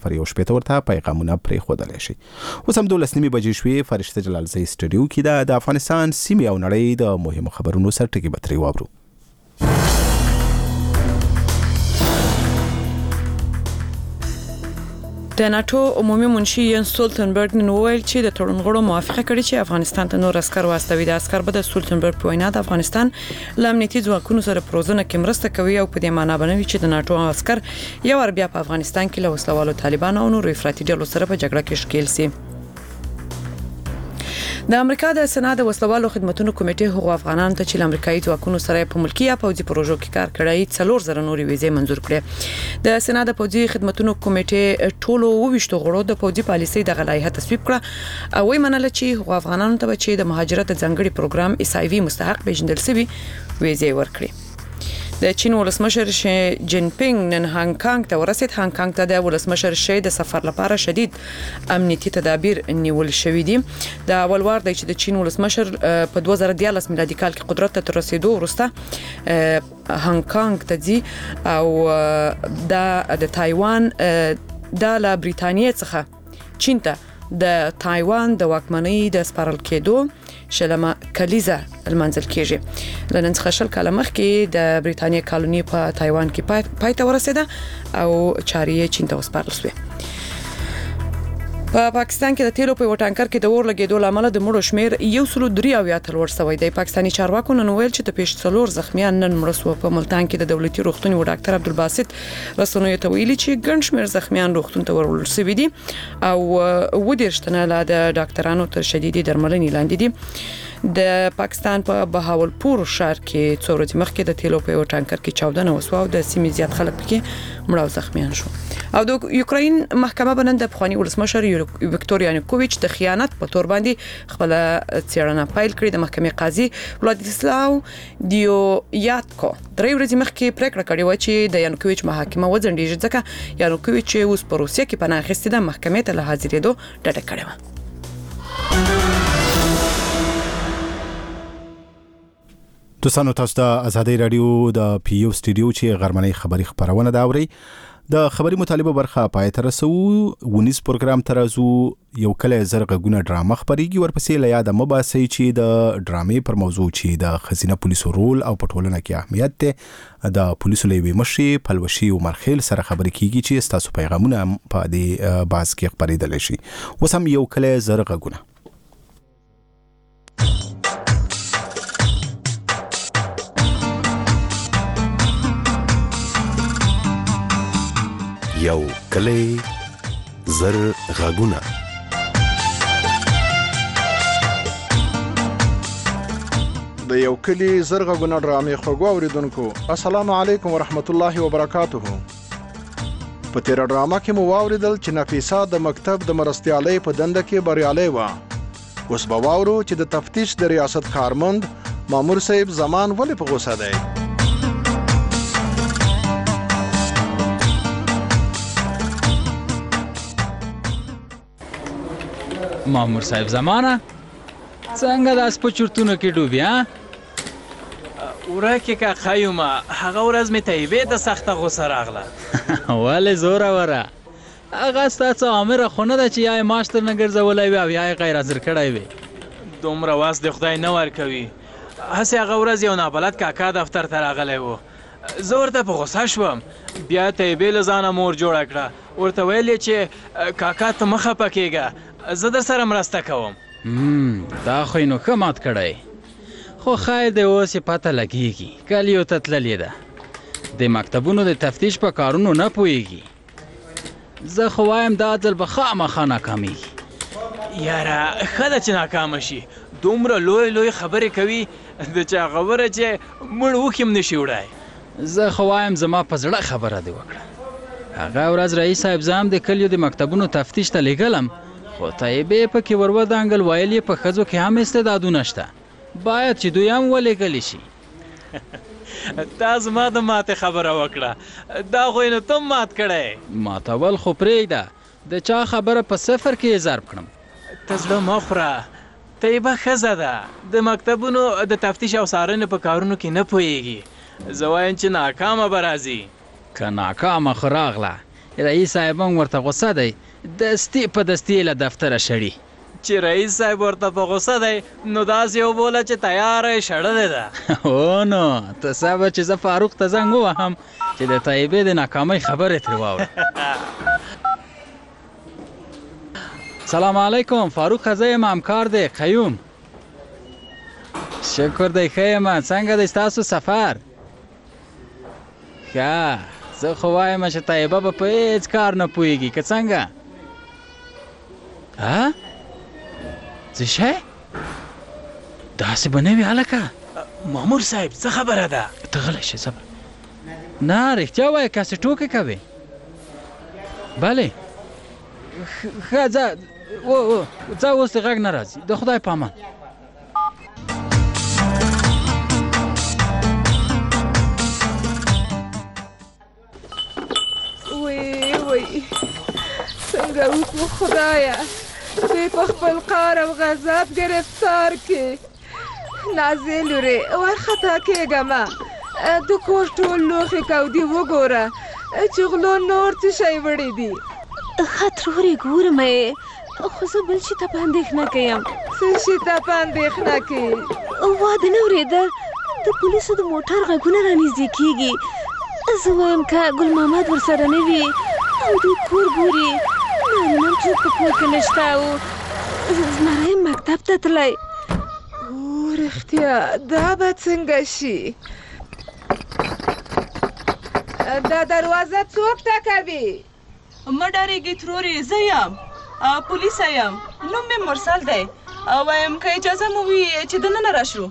پر 1 ورته پیغامونه پرېښودلی شي. اوس هم 12 بجې شوې. فرشته جلالزی سټوډیو کې ده. د افغانستان سیمې او نړۍ د مهمو خبرونو سرټکي به ترې واورو. د ناتو عمومي منشي ین سولتنبرګ نن وویل چې د تړونغړو موافقه کړې چې افغانستان ته نور عسكر واستوي. د عسكر به د سولتنبرګ په وینا د افغانستان له امنیتي ځواکونو سره پروژنه کې مرسته کوي او په دې معنی باندې چې د ناتو عسكر یو ور بیا په افغانستان کې له وسلوالو طالبانو او نورو افراطي ډلو سره په جګړه کې ښکیل سي. د امریکا د سنا د وسلوالو خدماتو کمیټې هغو افغانانو ته چې د امریکایي ځواکونو سره په ملکی یا پوځي پروژو کې کار کړی 4000 نورې ویزې منزور کړې. د سنا د پوځي خدماتو کمیټې ټولو 20 غړو د پوځي پالیسۍ د غلایحه تصویب کړه او وایي منل چې هغو افغانانو ته چې د مهاجرت ځنګړي پروګرام SIV مستحق پیژندل شوی ویزې ورکړي. د چین ولسمشر شي جین پینګ نن هانګ کانګ ته ورسید. هانګ کانګ ته د ولسمشر شي د سفر لپاره شدید امنیتي تدابیر نیول شوې دي. د اول وار د چې د چین ولسمشر په 2014 میلادي کال کې قدرت ته رسیدو وروسته هانګ کانګ ته ځي او د تایوان د لا بریتانیا څخه چین ته د تایوان د واکمنۍ د سپارل کېدو شلمه کلیزه المنزل کېږي. لنن څخه شل کاله مخکې د بریتانیا کالونی په تایوان کې پای ته ورسېده او چارې چین ته وسپارل شوې. په پاکستان کې د تیلو په وټانکر کې د اور لګیدو لامل د مړو شمیر 103 تل ورسوي. د پاکستاني چارواکو نن ویل چې د پیښ 4 زخمیان نن مړ شو. په ملتان کې د دولتي روغتون و ډاکټر عبدالباسط رسنوي ته ویلي چې ګڼ شمیر زخمیان روغتون ته ورول شوي دي او ودیرشتنه لا د ډاکټرانو تر شديدي درملنې لاندې دي. د پاکستان په بهاولپور شهر کې 4 ورځې مخکې د تیلو په وټانکر کې 14 وسو او د سیمې زیات خلک پکې مړ او زخمیان شو. او د یوکرين محکمه بنند د افغاني ولسمشر ویکټوریا یانوکوویچ د خیانت په تور باندې خپل څېړنه پیل کړې. د محکمې قاضي ولادیسلاو دیویاتکو 3 ورځې مخکې پریکړه کړې و چې د یانوکوویچ محاکمه وځنډیږي ځکه یانوکوویچ اوس په روسیه کې پناه اخیستې ده. محکمې ته له حاضرېدو ډډه کړې و. دوستانو تاسو د ازادي رادیو د PU سټوډیو چې غرمنۍ خبری خبرونه دا اوري. د خبري مطالبه برخه پای ته رسو. ونیس پروګرام ترازو یو کله زرغونه ډرامه خبريږي. ورپسې له یاد مباسي چې د ډرامې پر موضوع چې د خزینه پولیسو رول او پټولنه کې اهمیت ده د پولیسو لوی مشي پلوشي عمر خیل سره خبرې کیږي چې تاسو پیغامونه په دې باز کې خبرېدل شي. وسم یو کله زرغونه یو کلی زر غاګونه. د یو کلی زر غاګونه ډرامې خوږو اوریدونکو السلام علیکم ورحمت الله وبرکاته. په تیر ډرامه کې مو واوریدل چې نفیسه د مکتب د مرستیالۍ په دنده کې بریالۍ و. اوس به واورو چې د تفتیش د ریاست کارمند مامور صاحب زمان ولې په غوسه دی. مامور صاحب زمانه څنګه داس په چورتونو کې ډوبیا ورکه کا خیومه هغه ورځ می طیبه د سخته غوسه راغله. ولې زوره وره هغه ستاسو امر خونه ده چې یا ماستر نه ګرځولای وي او یا غیر حاضر کړای وي. دومره واس د خدای نه ور کوي. هسه هغه ورځ یو نابلد کاکا دفتر ته راغلی و. زه ورته په غوسه شوم. بیا طیبه لزانه مور جوړ کړه. ورته ویل چې کاکا ته مخه پکېګه زه در سره مرسته کوم. دا خو نو کمات کړای. خو خیر دی اوس پته لګیږي کلیو ته تللی ده. د مکتبونو د تفتیش په کارونو نه پويږي. زه خو وایم دا ځل به خامخا ناکامیږي. یاره خله چې ناکام شي دومره لوی خبرې کوي د چا خبره چې مړ وکم نشي وړای. زه خو وایم زما په زړه خبره دی وکړه. هغه ورځ رئیس صاحب زام د کلیو د مکتبونو تفتیش ته لګلم خو طیبه په کې ورودانګل وایلی په خزو کې هم استعدادونه شته. باید چې دوی هم ولګل شي. تاسو ما د ماته خبره وکړه دا خو نه تم مات کړه. ماتول خو پرېږده د چا خبره په صفر کې ضرب کړم. تزله مخره طیبه خزه ده د مکتبونو د تفتیش او څارنې په کارونو کې نه پوهیږي. زه وایم چې ناکامه به راځي. که ناکامه خو راغله رئیس صاحب هم ورته غوسه دی، دستي په دستي له دفتره شړي. چې رئیس صاحب ورته په غوسه دی نو داسې وبوله چې تیاره یې شړلې ده. او نو ته صبر چې زه فاروق ته زنګ ووهم چې د طیبې د ناکامۍ خبرې ترې واورم. سلام علیکم فاروق، زه یم همکار دی قیوم. شکر دی ښه یم، څنګه دی ستاسو سفر؟ ښه، زه خو وایم چې طیبه به په هېڅ کار نه پوهېږي که څنګه؟ ها؟ څه شی؟ داسې به نه وي هلکه. مامور صاحب څه خبره ده؟ ته غلی شې صبر. نه رښتیا وایه کاسې ټوکې کوې؟ بلې ښه ځه ځه اوس دې غږ نه راځي، د خدای په امان. وی څنګه وکړو خدایه، دوی په خپل قهر او غضب گرفتار کې. نازې لورې ورخطا کېږمه، د کور ټول لوښي کودي وګوره چې غلو نور څه شی وړي دي. ښه ترورې ګورم یې، خو زه بل شي ته په اندېښنه کې یم. څه شي ته په اندېښنه کې؟ واده نه اورېده، د پولیسو د موټر غږونه رانږدې کېږي. زه وایم که ګل محمد ورسره نه وي او دوی کور ګوري، نارینه هم څوک په کور کې نشته او زمری مکتب ته تللی. رښتیا دا به څنګه شي؟ دا دروازه څوک ټکوي؟ مه ډارېږئ ترورې، زه یم پولیسه یم، نوم مې مرسل دی. وایم که اجازه مو وي چې دننه راشو.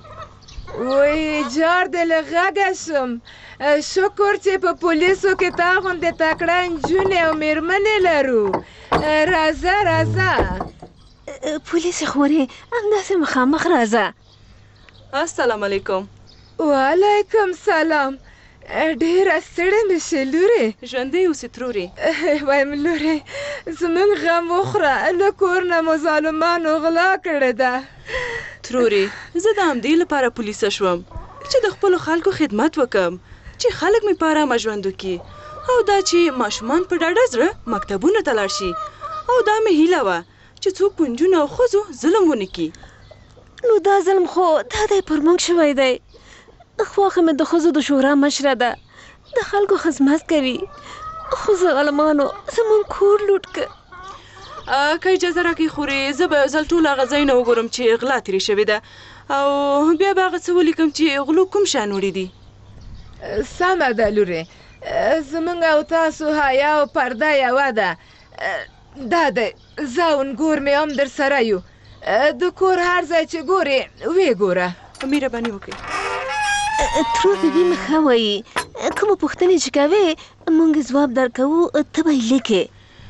وی جار دې له غږه شم. شکر چې په پولیسو کې تا غوندې تکړه نجونې او مېرمنې لرو. راځه راځه. پولیسې خورې همداسې مخامخ راځه. السلام علیکم. وعلیکم سلام. ډېره ستړې مې شې لورې. ژوندی اوسې ترورې. وایم لورې زموږ غم وخوره، له کور نه مو ظالمانو غلا کړې ده. ترورې زه د همدې لپاره پولیسه شوم چې د خپلو خلکو خدمت وکړم، چې خلک مې په ارامه ژوند وکړي، او دا چې ماشومان په ډاډه زړه مکتبونو ته لاړ شي. او دا مې هیله وه چې څوک په نجونو او ښځو ظلم ونه کړي. نو دا ظلم خو دا دی پر موږ شوی دی. خواښه مې د ښځو د شورا مشره ده، د خلکو خدمت کوي، خو ظالمانو زموږ کور لوټ کړ. که اجازه راکړئ خورې زه به یو ځل ټول هغه ځایونه وګورم چې غلا ترې شوې ده، او بیا به هغه څه ولیکم چې غلو کوم شیان وړي دي. سمه ده لورې، زموږ او تاسو حیا او پرده یوه ده. دا دی زه او نګور مې هم در سره یو. د کور هر ځای چې ګورې ویې ګوره. مهرباني وکړئ. ترور ببي مې ښه وایي، کومه پوښتنې چې کوې موږ ځواب درکوو، ته به یې لیکې.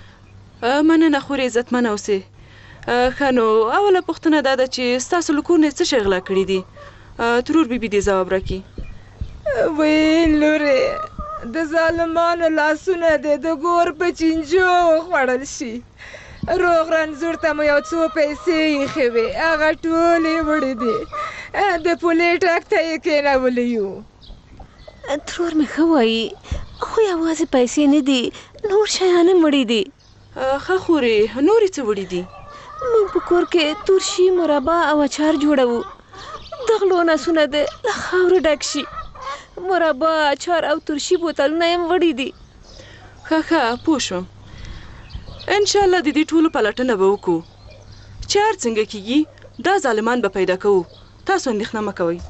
مننه خورې عزتمنه اوسې. ښه نو اوله پوښتنه دا ده چې ستاسو له کور نه څه شی غلا کړي دي؟ ترور بیبي دې ځواب راکړي. وی لورې د ظالمانو لاسونه دې د ګور په چینجو وخوړل شي. روغ رنځور ته مو یو څو پیسې ایښې وې، هغه ټولې وړې دي. د پولې ټک ته یې کېنولی یو. ترور مې ښه وایي، خو یوازې پیسې نه دي، نور شیان هم وړي دي. ښه خورې نورې څه وړي دي؟ موږ په کور کې تورشي، مربا او اچار جوړوو. د غلو نسونه دې له خاورو ډک شي. مربا، اچار او تورشي بوتلونه یې هم وړي دي. ښه پوه شوم. انشاءالله د دې ټولو پلټنه به وکړو، چې هر څنګه کېږي دا ظالمان به پیدا کوو. تاسو اندېښنه مه کوئ.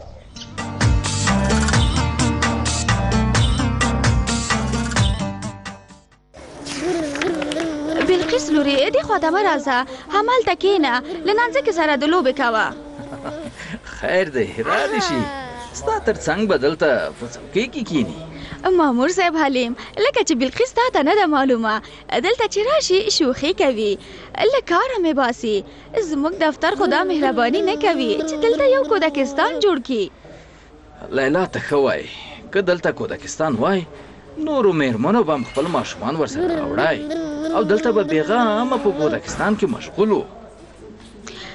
بلقیس لورې دې خوا ته مه راځه، همالته کښېنه، له نانځکې سره د لوبې کوه. خیر دی را دې شي، ستا تر څنګ به دلته په څوکۍ کې کښېني. مامور صاحب حلیم، لکه چې بلقیس تا ته نه ده معلومه، دلته چې راشي شوخي کوي، له کاره مې باسي. زموږ دفتر خو دا مهرباني نه کوي چې دلته یو کودکستان جوړ کړي. لیلا ته ښه وایي، که دلته کودکستان وای نورو مېرمنو به هم خپل ماشومان ورسره راوړی او دلته به بېغمه په کودکستان کې مشغول وو.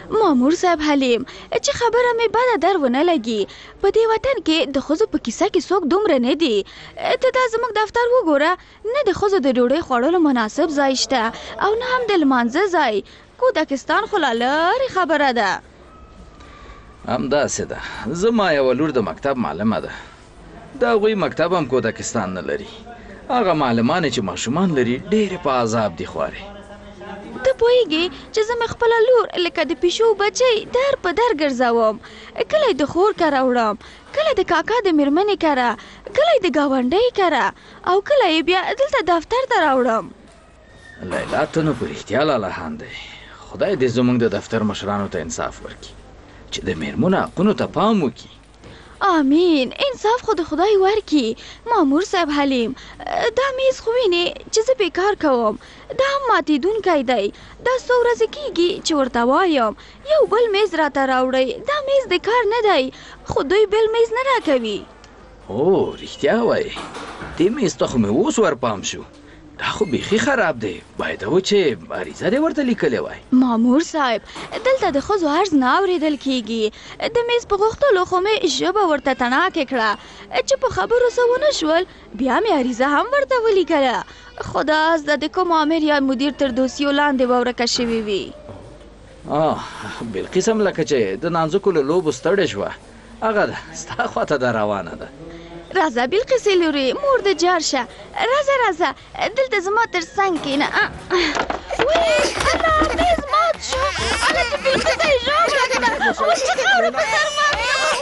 مامور صاحب حلیم چې خبره مې بده در ونه لګي په دې وطن کې د ښځو په کیسه کې څوک دومره نه دي ته دا زموږ دفتر وګوره نه د ښځو د ډوډۍ خوړلو مناسب ځای شته او نه هم د لمانځه ځای کودکستان خو لا لرې خبره ده همداسې ده زما یوه لور د مکتب معلمه ده د هغوی مکتب هم کودکستان نه لري هغه معلمانې چې ماشومان لري ډېرې په عذاب دي خوارې ته پوهېږې چې زه مې خپله لور لکه د پیشو بچی در په در ګرځوم کله یې د خور کره وړم کله د کاکا د مېرمنې کره کله یې د ګاونډۍ کره او کله یې بیا دلته دفتر ته راوړم لیلا ته نو په رښتیا لالهان دی خدای دې زموږ د دفتر مشرانو ته انصاف ورکړي چې د مېرمنو حقونو ته پام وکړي آمین انصاف خو د خدای ورکي مامور صاحب حلیم دا میز خو وینې چې زه بیکار کوم دا هم ماتېدونکی دی دا څو ورځې کېږي چې ورته وایم یو بل میز راته راوړئ دا میز د کار نه دی خو دوی بل میز نه راکوي او رښتیا وایې دې میز ته خو مې اوس ورپام شو دا خو بیخي خراب دی باید و چې عریضه دې ورته لیکلې وای مامور صاحب دلته د ښځو عرض نه اورېدل کېږي د میز په غوښتلو خو مې ژبه ورته تڼاکې کړه چې په خبرو څه ونه شول بیا مې عریضه هم ورته ولیکله خو دا زده د کوم امر یا مدیر تر دوسیو لاندې به ورکه شوې وي بلقیس هم لکه چې د نانځکو له لوبو ستړې شوه هغه ده ستا خواته ده روانه ده راځه بلقیسې لورې مور د جار شه راځه دلته زما تر څنګ کښېنه وی الله میز مات شو هله چې بلقیسه یې ژاړه کړه اوس چې خاوره په سر مات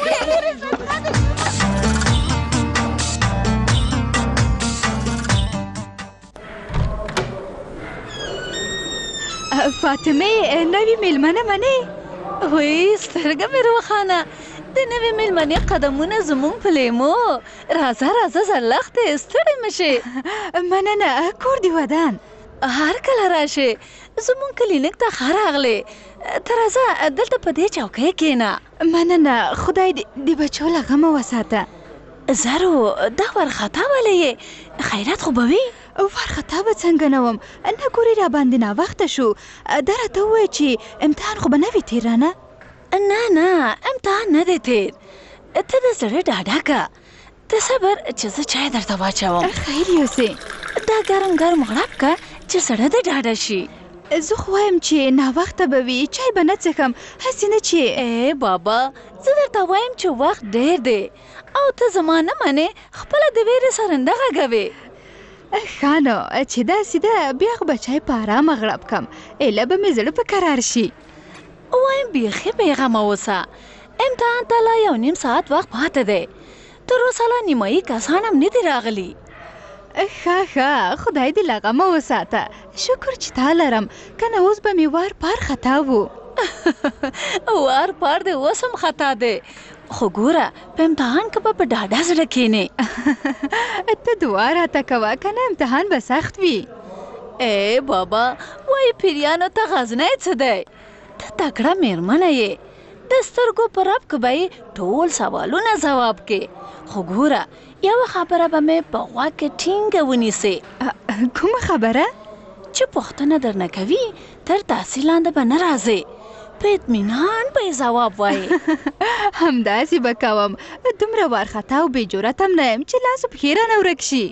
فاطمه نوې میلمنه منې وی سترګه مې روښانه د نوې میلمنې قدمونه زموږ په لیمو راځه زرلښتې ستړې مه شې مننه کور دې ودان هر کله راشې زموږ کلینیک ته ښه راغلې ته راځه دلته په دې چوکۍ کښېنه مننه خدای دې بچو له غمه وساته زرو دا وارخطا ولې یې خیرات خو به وي وارخطا به څنګه نه وم نه ګورې را باندې ناوخته شو دا راته ووایه چې امتحان خو به نه وي تېر رانه نه امتحان نه دی تېر ته د زړه ډاډه که ته صبر چې زه چای درته واچوم خیر یوسې دا ګرم غړپ که چې زړه دې ډاډه شي زه خو وایم چې ناوخته به وي چای به نه څښم هسې نه چې بابا زه درته وایم چې وخت ډېر دی او ته زما نه منې خپله د ویرې سرنده غږوې ښه نو چې داسې ده بیا خو به چای په ارامه غړپ کم ایله به مې زړه په قرار شي وایم بیخي بېغمه اوسه امتحان ته لا 1.5 ساعت وخت پاته دی تر اوسه لا نیمایي کسان هم نه دي راغلي ښه خدای دې له غمه وساته شکر چې تا لرم که نه اوس به مې وار پار خطا و وار پار دې اوس هم خطا دی خو ګوره په امتحان کې به په ډاډه زړه کښېنې ته دعا راته کوه که نه امتحان به سخت وي بابا وایي پیریانو ته غزنی څه دی ته تکړه مېرمنه یې د سترګو په رپ کې به یې ټول سوالونه ځواب کې خو ګوره یوه خبره به مې په غوږ کې ټینګه ونیسې کومه خبره چې پوښتنه درنه کوي تر تحصیل لاندې به نه راځې په اطمینان به یې ځواب وایې همداسې به کوم دومره وارخطا او بې جرأت هم نه یم چې لاس و پښې رانه ورک شي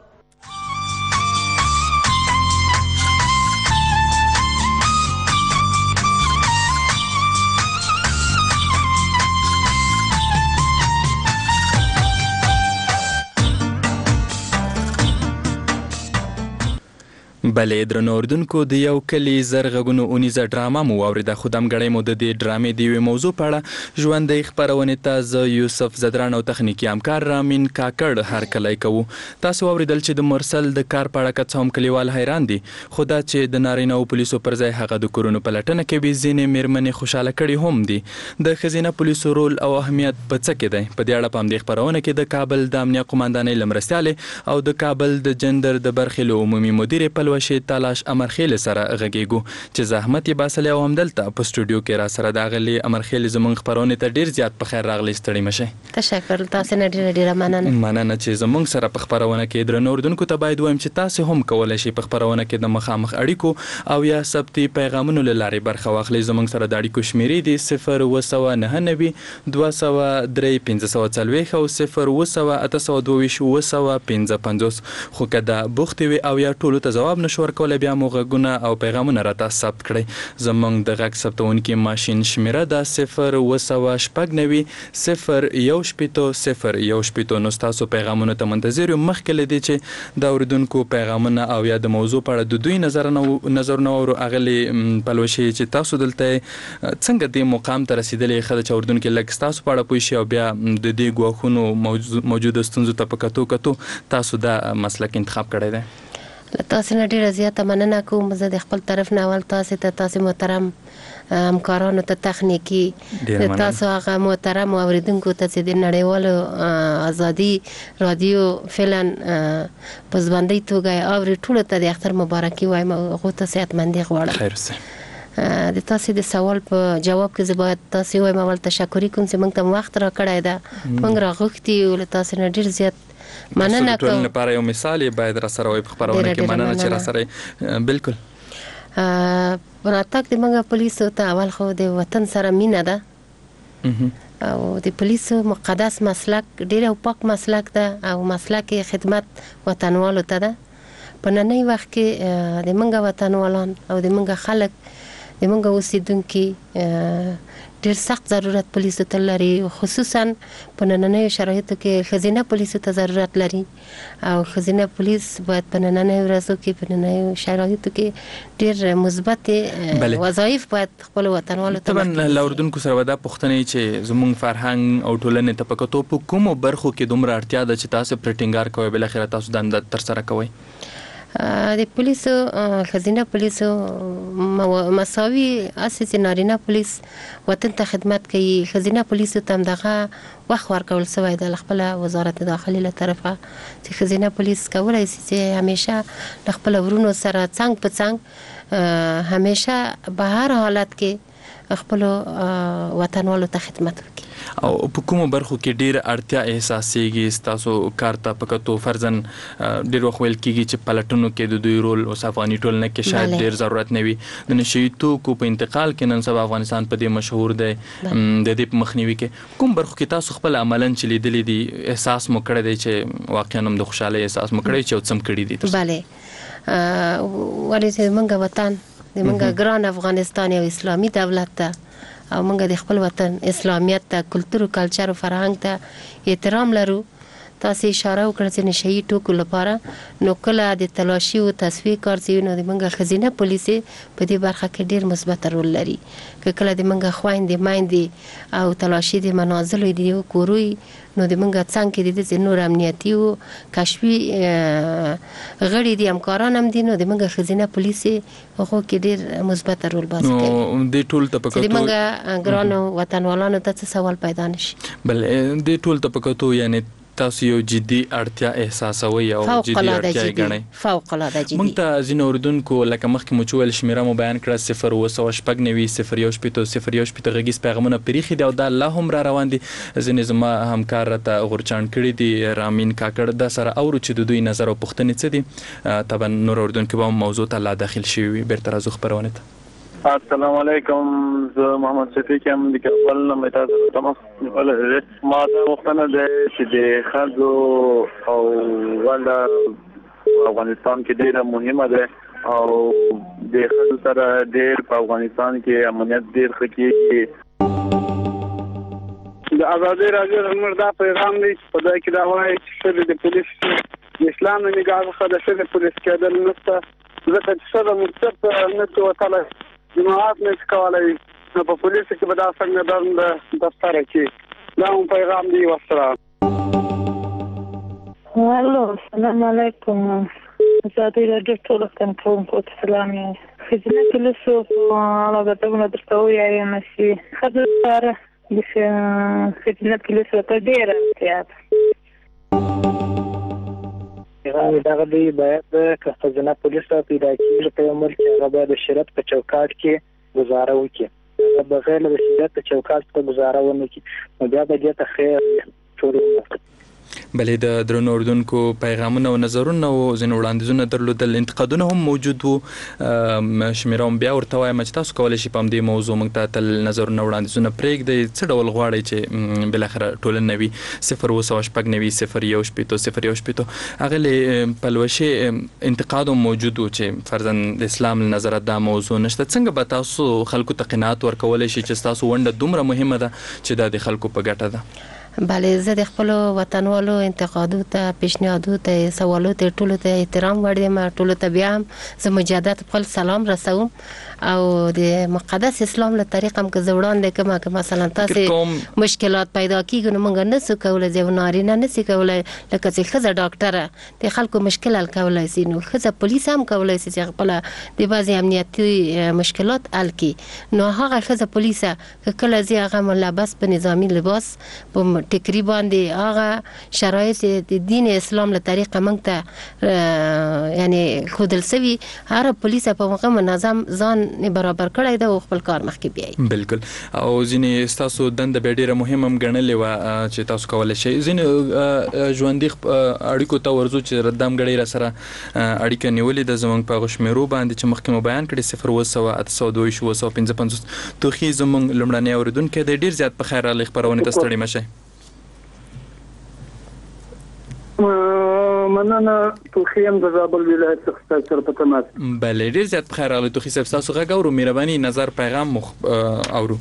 بلې درنو اردوونکو د یو کلي زر غږونو اونیزه ډرامه مو واورېده خو دمګړی مو د دې ډرامې د یوې موضوع په اړه ژوندۍ خپرونې ته زه یوسف زدران او تخنیکي همکار رامین کاکړ هرکلی کوو تاسو واورېدل چې د مرسل د کار په اړه که څه هم کلیوال حیران دي خو دا چې د نارینه‌و پولیسو پر ځای هغه د کورونو پلټنه کوي ځینې مېرمنې خوشحاله کړي هم دي د ښځینه پولیسو رول او اهمیت په څه کې دی په دې اړه په همدې خپرونه کې د کابل د امنیه قماندانۍ له مرستیالې او د کابل د جندر د برخې له عمومي مدیر پلوه وشې تلاش امرخیل سره غږیږو چې زحمت یې باسلی او همدلته په سټوډیو کې را سره د اغلي امرخیل زمونږ خپرونې ته ډیر زیات په خیر راغلی. ستړي مشئ. تشکر. تاسو نه ډیره مننه چې زمونږ سره په خپرونه کې درنو اردوونکو ته باید وایم چې تاسو هم کولای شئ په خپرونه کې د مخامخ اړیکو او یا ثبتي پیغامونو له لارې برخه واخلئ. زمونږ سره د اړیکو شمیرې دي 0 203 540 او 0 822 خو که دا بوختې وي او یا ټولو ته ځواب نشو ورکولی بیا مو غږونه او پیغامونه راته ثبت کړئ. زمونږ د غږ ثبتونکي ماشین شمیره ده 0 نو ستاسو پیغامونه ته منتظر یو. مخکې له دې چې د اورېدونکو پیغامونه او یا د موضوع په اړه د دوی نظرونه اورو اغلې پلوشي چې تاسو دلته څنګه دې مقام ته رسیدلی ښه ده چې اورېدونکي لږ ستاسو په اړه پوه شي او بیا د دې ګواښونو موجوده ستونزو ته په کتو تاسو دا مسلک انتخاب کړی دی؟ تاسو نه ډیره زیاته مننه کوم. زه د خپل طرف نه اول تاسو محترم همکارانو ته تخنیکی تاسو هغه محترم اوریدونکو ته چې د نړیوالو ازادي رادیو فعلا په ځوانۍ توګه اوري ټولو ته د اختر مبارکي وایم او هغو ته صحتمندي غواړم. خیر اوسئ. د تاسو د سوال په جواب کې زه باید تاسو وایم اول تشکر کوم چې موږ ته وخت راکړی ده. موږ راغوښتي یو له تاسو نه ډیر زیات مننه کوم. ټول لپاره یو مثال باید را سره وي په خپرونه کې. مننه چې را سره بالکل راتګ د موږ پولیسو ته اول خو د وطن سره مینه ده او د پولیسو مقدس مسلک ډیر او پاک مسلک ده او مسلک خدمت وطنوالو ته ده. په نننی وخت کې د موږ وطنوالان او د موږ خلک د موږ اوسیدونکي ډیر سخت ضرورت پولیسو ته لري، خصوصا په نننیو شرایطو کې ښځینه پولیسو ته ضرورت لري او ښځینه پولیس باید په نننیو ورځو کې په نننیو شرایطو کې ډیر مثبت وظایف باید خپل وطنوالو ته طبعا له اردوونکو سره دا پوښتنې چې زموږ فرهنګ او ټولنې ته په کتو په کومو برخو کې دومره اړتیا ده چې تاسو پر ټینګار کوئ بالاخره تاسو دنده ترسره کوئ؟ د پولیسو ښځینه پولیسو مساوي اساس نارینه پولیس وطن ته خدمت کوي. ښځینه پولیسو ته هم دغه وخت ورکول شوی ده له خپل وزارت داخلي له طرفه چې ښځینه پولیس کولی شي چې همیشه د خپل ورونو سره څنګ په څنګ همیشه په هر حالت کې خپل وطنوالو ته خدمت وکړي. او په کومو برخو کې ډیر اړتیا احساسېږي ستاسو کار ته په کتو؟ فرضاً ډیر وخت ویل کېږي چې پلټنو کې د دوی رول اوس افغاني ټولنه کې شاید ډیر ضرورت نه وي. د نشهیي توکو په انتقال کې نن سبا افغانستان په دې مشهور دی. د دې په مخنیوي کې کوم برخو کې تاسو خپل عملاً چې لیدلی دي احساس مو کړی دی چې واقعاً هم د خوشحالۍ احساس مو کړی چې او څه هم کړي دي؟ بله ولې چې موږ وطن د موږ ګران افغانستان یو اسلامي دولت ده او موږ د خپل وطن اسلامیت ته کلتور او کلچر او فرهنګ ته احترام لرو. تاسو اشاره وکړه چې نشهیي توکو لپاره نو کله د تلاشي او تصفیې کار چې نو د موږ ښځینه پولیسې په دې برخه کې ډیر مثبت رول لري. که کله د موږ خویندې میندې او تلاشي د منازلو د کوروي نو د موږ څنګه کې د نور امنیتي او کشفي غړي دي همکاران هم دي نو د موږ ښځینه پولیسې هغو کې ډیر مثبت رول بازی کوي. نو د ټول ته په کتو د موږ ګرانو وطنوالانو ته څه سوال پیدا نشي. بل د ټول ته په کتو یعنی تاسو یو جدي اړتیا احساسوي او جدي اړتیا یې ګڼئ؟ فوق العاده جدي. موږ ته ځینو اورېدونکو لکه مخکې مو چې ویل شمیره مو بیان کړه 0 غږیز پیغامونه پریښي دي او دا لا هم را روان دي. ځینې زما همکار راته غورچاڼ کړي دي رامین کاکړ دا سره اورو چې د دوی نظر او پوښتنې څه دي. طبعا نور اورېدونکي به هم موضوع ته لا داخل شوي وي. بیرته راځو خپرونې ته. السلام علیکم، زه محمد شفیق یم د کابل نه. تاسو ته ما دا وختونه ده چې د ښځو او ونده افغانستان کې ډیره مهمه ده او د ښځو سره ډیر په افغانستان کې امنیت ډیر ښه کېږي. د ازادي راډیو زموږ دا پیغام دی په دې کې دا وایي چې د پولیس د اسلام نه نگاه څخه د ښځې پولیس کېدل نشته ځکه چې ښځه مکتب نه وتلی جماعت نشي کولای نو په پولیسو کې به دا څنګه دفتر کې دا هم پیغام دی. والسلام. الو السلام علیکم. ازادي راډیو ټول کوونکو ته سلام. ښځینه پولیسو هغه ګټونه درته ووایم چې ښځو سره د ښځینه پولیسو ته ډېره اړتیا ده. چې دغه دوی باید که خزانه پولیس پیدا کېږي په یو ملک کې هغه باید د شریعت په چوکاټ کې گزاره وکړي بغیر له شریعت په چوکاټ کې گزاره ونه کړي نو بیا به دې ته خیر ټول بلې د درنو اردوونکو پیغامونه او نظرونه او ځینې وړاندیزونه درلودل انتقادونه هم موجود وو شمیره هم بیا ورته وایم چې تاسو کولی شئ په همدې موضوع موږ ته تل نظرونه وړاندیزونه پرېږدئ څه ډول غواړئ چې بالاخره ټولنه وي 0 اغلې پلوشې انتقاد هم موجود و چې فرضاً د اسلام له نظره دا موضوع نشته څنګه به تاسو خلکو ته قناعت ورکولی شئ چې ستاسو ونډه دومره مهمه ده چې دا د خلکو په ګټه ده بله زه د خپل وطنوالو انتقادو ته پیشنهادو ته سوالو ته ټولو ته احترام وړم ټولو ته بیا هم زه مجدد خپل سلام رسوم او د مقدس اسلام له طریق هم که زه وړاندې کومه که مثلا تاسې مشکلات پیدا کیږي نو موږ نسو کولی چې نارینه نسي کولی لکه چې ښځه ډاکټره د خلکو مشکل حل کولی سي نو ښځه پولیس هم کولی سي چې خپله د بعضې امنیتي مشکلات حل کړي نو هغه ښځه پولیسه که کله ځي هغه ملبس په نظامي لباس په ټکري باندې هغه شرایط د دین اسلام له طریقه موږ ته یعنی ښودل سوي هر پولیسه په هغه منظم ځان برابر کړی ده او خپل کار مخکې بیایي بالکل او ځینې ستاسو دنده بیا ډېره مهمه هم ګڼلې وه چې تاسو کولی شئ ځینې ژوندي اړیکو ته ورځو چې ردامګړۍ را سره اړیکه نیولې ده زموږ په هغو شمیرو باندې چې مخکې مو بیان کړي 0 توخي زموږ لومړنی اورېدونکی دی ډېر زیات په خیر راغلی خپرونې ته ستړي مه شئ مننه توخي هم د زابل ولایت څخه سره په تماس بله ډېر زیات په خیر راغلی توخي صاحب ستاسو غږ اورو مهرباني نظر پیغام اورو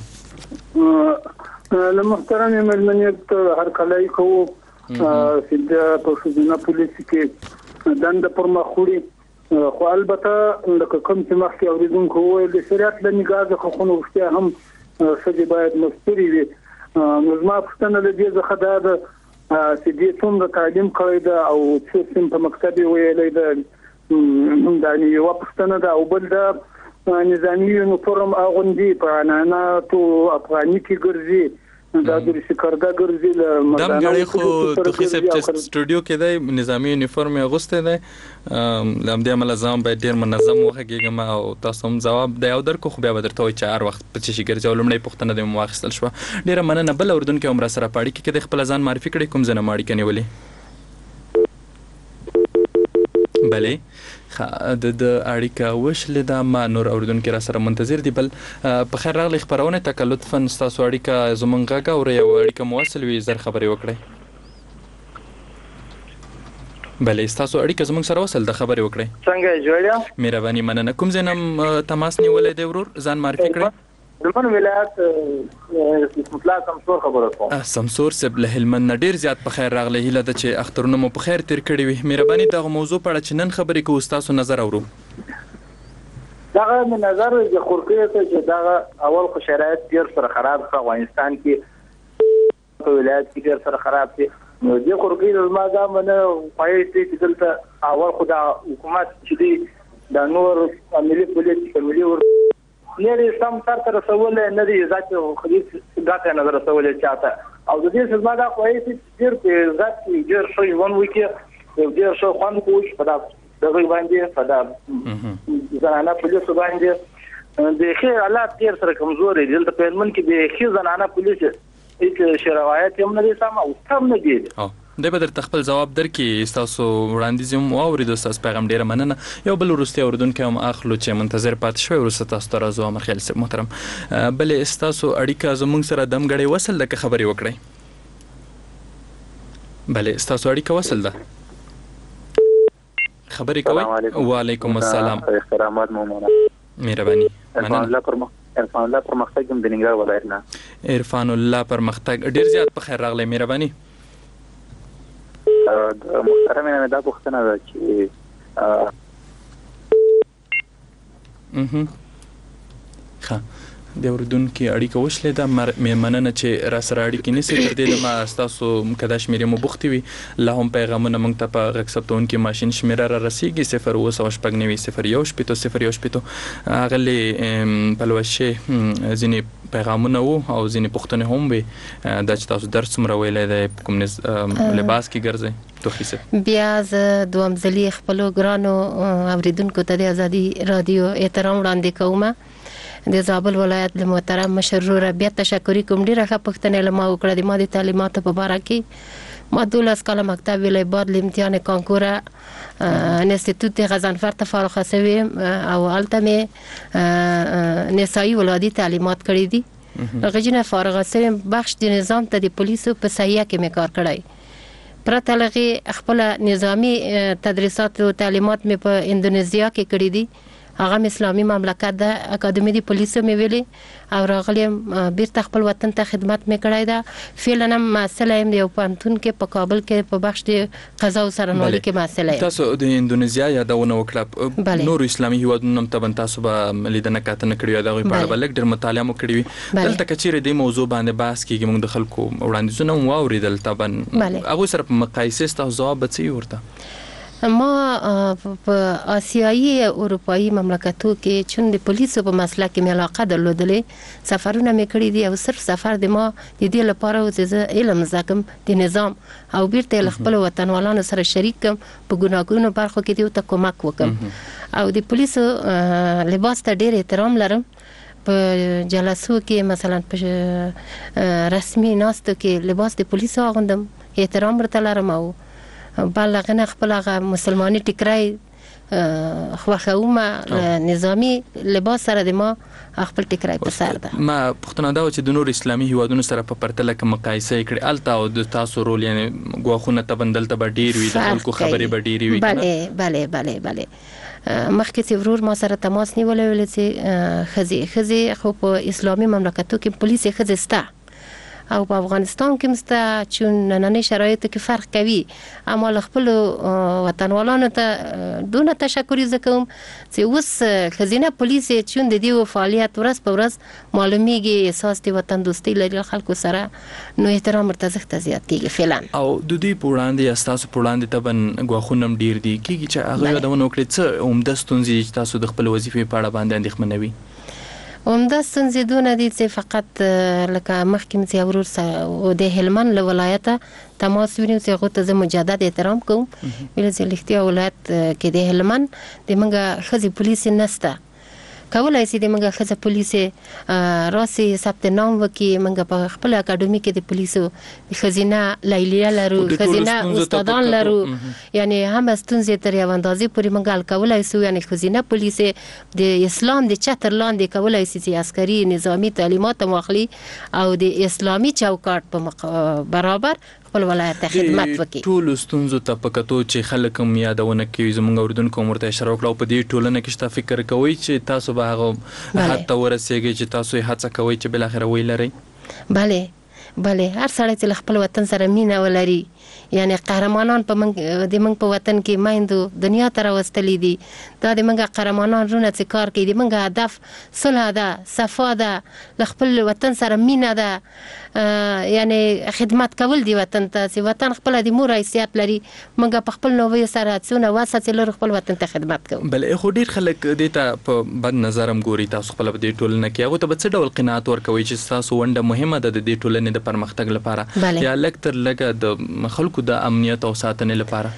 له محترمې مېلمنې ته هرکلی کوو چې په ښځینه پولیس کې دنده پر مخ وړي خو البته لکه کوم چې مخکې اورېدونکو وویل د شریعت له نګاه څخه خو نو رښتیا هم ښځې باید مسترې وي نو زما پوښتنه له دې څخه دا ده چې دې څومره تعلیم کړی ده او څه سیم په مکتب یې ویلی ده دا یوه پوښتنه ده او بل ده نظامي یونیفورم اغوندي په عنعناتو افغاني کې ګرځي دا د سکرده ګرځي دمګړی خو توخي صاحب چې سټوډیو کې دی نظامي یونیفورم یې اغوستی دی له همدې امله زه هم باید ډېر منظم وغږېږم او تاسو هم ځواب دی او درکو خو بیا به درته وایي چې هر وخت په څه شي ګرځي او لومړۍ پوښتنه دې مو واخیستل شوه ډېره مننه بل اورېدونکی هم راسره په اړیکې کې دی خپله ځان معرفي کړئ کوم ځای نه مو اړیکه نیولې بله د اړیکه وشلې ده ما نور اورېدونکي را سره منتظر دي بل په خیر راغلی خپرونې ته که لطفا ستاسو اړیکه زموږ غږ اورئ او اړیکه مو وصل وي زر خبرې وکړئ بله ستاسو اړیکه زموږ سره وصل ده خبرې وکړئ څنګه یې جوړه مهرباني مننه کوم ځای نه تماس نیولی دی ورور ځان معرفي کړئ هلمند ولایت اسمتلا سمسور خبره کوم سمسور صاحب له هلمند نه ډېر زیات په خیر راغلی هیله ده چې اخترونه مو په خیر تیر کړي وي مهرباني دغه موضوع په اړه چې نن خبرې کوو ستاسو نظر اورو دغه مې نظر د خورکې ته چې دغه اول خو شرایط ډېر سره خراب ښه افغانستان کې په ولایت کې ډېر سره خراب دي نو دې خورکې زما دا منه خوښ دی چې دلته اول خو دا حکومت چې دی دا نور ملي پولیس ملي نری سم تر تر رسول نه دی ذات خلیص ګاټه نظر رسول چاته او د دې سزا دا کوي چې ډیر په ذات ډیر شوی ون وکي ډیر شو خوان کوی په دا دغه باندې په دا زنانه پولیس باندې د خیر حالات ډیر سره کمزوري دي دلته په هلمند کې د خیر زنانه پولیس هیڅ شرایط هم نه دي سم او کم نه دي دی به درته خپل ځواب درکړي ستاسو وړاندیز هم واورېدو ستاسو پیغام ډېره مننه یو بل وروستی اورېدونکی هم اخلو چې منتظر پاتې شوی وروسته تاسو ته راځو امرخیل صاحب محترم بلې ستاسو اړیکه زموږ سره دمګړی وصل ده که خبرې وکړئ بلې ستاسو اړیکه وصل ده خبرې کوئ وعلیکم السلام احترامات مومنه مهرباني عرفان الله پرمختګ د ننګرهار ولایت نه عرفان الله پرمختګ ډېر زیات په خیر راغلی مهرباني محترمه نه دا پوښتنه ده چې ښه د اورېدونکي اړیکه وشلې ده مننه چې را سره اړیکې نیسئ تر دې دمه ستاسو که دا شمېرې مو بوختې وي لا هم پیغامونه موږ ته په غږ ثبتونکي ماشین شمېره را رسیږي 0 هغلې پلوشې ځینې پیغامونه وو او ځینې پوښتنې هم وي دا چې تاسو درس څومره ویلی دی په کوم لباس کې ګرځئ توخي صاحب بیا زه دوهم ځلي خپلو ګرانو اوریدونکو ته د ازادي رادیو احترام وړاندې کوم د زابل ولایت له محترم مشر وروره بیا تشکري کوم ډېره ښه پوښتنې له ما وکړه د ما د تعلیماتو په باره کې ما 12 کاله مکتب ویلی بعد له امتحان کانکوره انستیتوت غضنفر ته فارغه شویم او هلته مې نسایي ولادي تعلیمات کړي دي هغه نه فارغه شویم بخش د نظام ته د پولیسو په سیه کې مې کار کړی پرته له هغې خپله نظامي تدریسات او تعلیمات مې په اندونیزیا کې کړي دي هغه اسلامي مملکت د اکاډمي د پولیسو مې ویلي او راغلیم بیرته خپل وطن ته خدمت مې کړی ده فعلا هم محصله یم د یو پوهنتون کې په کابل کې په بخش د قضا او څارنوالۍ کې محصله یم تاسو د اندونیزیا یادونه وکړه نورو اسلامي هیوادونو هم طبعا تاسو به لیدنه کتنه کړې وي د هغوی په اړه به لږ ډېر مطالعه مو کړې وي دلته که چیرې دې موضوع باندې بحث کېږي موږ د خلکو وړاندیزونه هم واورېدل طبعا هغوی سره په مقایسې ستاسو ځواب به څه وي ورته ما په آسیایي اروپایي مملکتو کې چون د پولیسو په مسله کې مې علاقه درلودلې سفرونه مې کړي دي او صرف سفر د ما د دې لپاره و چې زه علم زده کړم د نظام او بیرته له خپلو وطنوالانو سره شریک کړم په ګناهګونو برخو کې دوی ته کومک وکړم او د پولیسو لباس ته ډېر احترام لرم په جلسو کې مثلا په رسمي ناستو کې لباس د پولیسو اغوندم احترام ورته لرم او بل هغه خپل هغه مسلمانۍ ټیکری خوښوم نظامی لباس سره د ما خپل ټیکری په سر ده ما پوښتنه دا و چې د نور اسلامي هیوادونو سره په پرتله کې مقایسه کړي الته او د تاسو رول یعنی ګواښونه ته بندل ته به ډیر وي د خلکو خبرې به ډیرې وي بله مخکې چې ورور ما سره تماس نیولی ویل چې ښځې خو په اسلامي مملکتو کې پولیس ښځې شته او په افغانستان کې مسته چون نننۍ شرایطو کې فرق کوي اما له خپلو وطنوالانو ته دونه تشکر زه کوم چې اوس ښځینه پولیس چون د دې فعالیت ورځ په ورځ معلومیږي احساس د وطن دوستۍ لري خلکو سره نو احترام ورته زښته زیات کېږي فعلا او د دوی په وړاندې یا ستاسو په وړاندې طبعا ګواښونه هم ډېر دي کېږي چې هغه یادونه وکړي څه عمده ستونزې چې تاسو د خپل وظیفې په اړه باندې اندېښمنوي عمده ستونزې دونه دي چې فقط لکه مخکې مې چې ورور سره د هلمند له ولایته تماس ونیو چې هغو ته زه مجدد احترام کوم ویل چې رښتیا ولایت کې د هلمند د موږ ښځې پولیس نشته کولای شي د موږ ښځه پولیس راسي ثبت نام وکړي موږ په خپل اکاډمي کې د پولیسو ښځینه لیلیه لرو ښځینه استادان لرو یعنی هم ستونزې تر یو اندازې پورې موږ حل کولای شو یعنی ښځینه پولیس د اسلام د چتر لاندې کولای شي چې عسکري نظامی تعلیمات واخلي او د اسلامي چوکاټ په برابر خپل ولایت ته خدمت وکړي ټول ستونزو ته په کتو چې خلک هم یادونه کوي زموږ اوریدونکو هم ورته اشاره وکړه او په دې ټولنه کې شته فکر کوئ چې تاسو به هغه حد ته ورسیږئ چې تاسو یې هڅه کوئ چې بالاخره ویلرئ بله هر سړی چې له خپل وطن سره مینه ولري یعنی قهرمانان د موږ په وطن کې میندو دنیا ته راوستلي دي دا د موږ قهرمانان رونه چې کار کوي د موږ هدف صلح ده صفا ده له خپل وطن سره مینه ده یعنی خدمت کول دی وطن ته چې وطن خپل د مور حیثیت لري موږ په خپل نوې سره څونه واسه چې لرو خپل وطن ته خدمت کوو بلې خو ډېر خلک دې ته په بد نظر هم ګوري تاسو خپل په دې ټولنه کې هغوی ته به څه ډول قناعت ورکوئ چې ستاسو ونډه مهمه ده د دې ټولنې د پرمختګ لپاره یا لږ تر لږه د خلکو د امنیت او ساتنې لپاره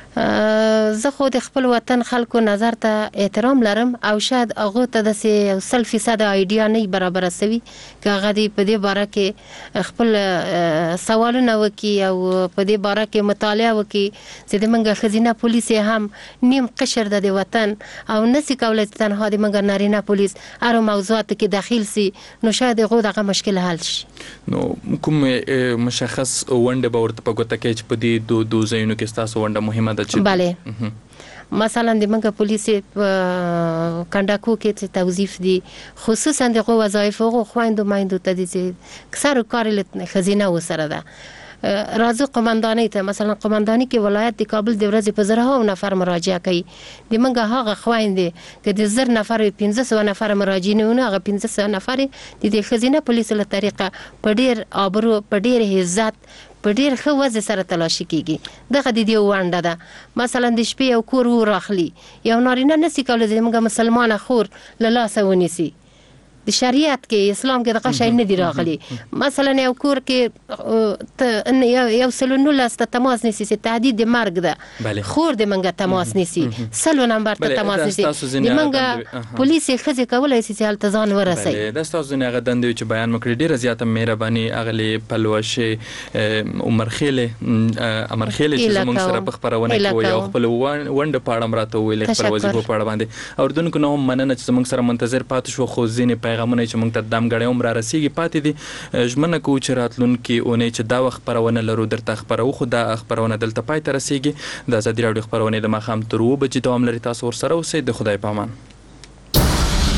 زه خو د خپل وطن خلکو نظر ته احترام لرم او شاید هغو ته داسې 100% آیډیا نه برابره سوي که هغه دې په دې باره کې خپل سوالونه وکړي او په دې باره کې مطالعه وکړي چې د موږ ښځینه پولیس هم نیم قشر ده د وطن او نسي کولی چې تنها د موږ نارینه پولیس هرو موضوعاتو کې داخل سي نو شاید هغو دغه مشکل حل شي نو کوم مشخص ونډه به ورته په ګوته کوي چې په دې دو ځایونو کې ستاسو ونډه مهمه ده بله مثلا د موږ پولیس په کنډاکو کې چې توظیف دي خصوصا د وظایف هغو خویندو میندو ته دي چې اکثر کار ښځینه ورسره ده راځو قمندانۍ ته مثلا قمندانۍ کې ولایت د کابل د ورځې په زرهاو نفر مراجعه کوي د موږ هغه خویندې که د 1000 نفر 1500 نفر مراجعین ونه هغه 1500 نفر د دې ښځینه پولیسو له طریقه په ډیر آبرو په ډیر عزت په ډیر ښه وضع سره تلاشي کیږي دغه د دې ونډه ده مثلا د شپې یو کور ور اخلي یو نارینه نسی کولی چې موږ مسلمانه خور له لاسه ونیسي د شریعت کې اسلام کې دغه شی نه دی راغلی. مثلا یو کور کې یو سلو 19 ته تماس نیسي چې تهدید د مرګ ده، خور د منګه تماس نیسي 100 نمبر ته تماس نیسي، د منګه پولیس خزي کولای شي چې التزام ورسي. د تاسو نه غدند چې بیان مکړي ډیره زیاته مهرباني اغلی پلوشه عمر خیله چې زموږ سره په خبرونه کې یو خپل وند پاړم راته ویل خپل وظیفه پاړه باندې اوردونکو نو مننه چې زموږ سره منتظر پاتې شو، خو ځینې پیغامونه چې موږ ته دم غړې عمر رسیدي پاتې دي. ژمنه کوو چې راتلونکي اونۍ چې دا وخت خبرونه لرو درته خبرو، خو دا خبرونه دلته پای ته رسیږي. د ازادي راډیو خبرونه د ماښام تر 2 بجې دوام لري. تاسو ورسره اوسئ. د خدای په امان.